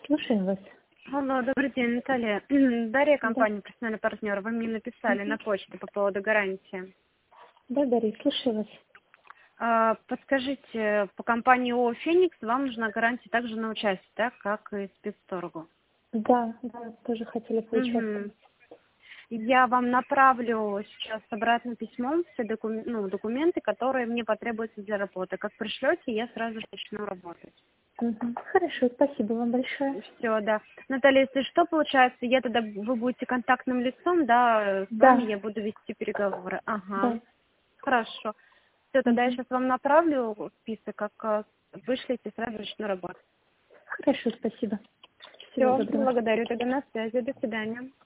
Слушаем вас. Алло, добрый день, Наталья. Дарья, Да. компания «Профессиональный партнер». Вы мне написали на почту по поводу гарантии. Да, Дарья, слушаю вас. Подскажите, по компании ООО «Феникс» вам нужна гарантия также на участие, так, как и спецторгу? Да, тоже хотели поучаствовать. Угу. Я вам направлю сейчас обратным письмом все документы, которые мне потребуются для работы. Как пришлете, я сразу же начну работать. Хорошо, спасибо вам большое. Все, да. Наталья, если что, получается, вы будете контактным лицом, да, с вами Да, я буду вести переговоры. Ага. да. Хорошо. Все, тогда я Мгм. сейчас вам направлю список, как вышлите, сразу начну работать. Хорошо, спасибо. Всего Все, доброго. благодарю. Тогда на связи. До свидания.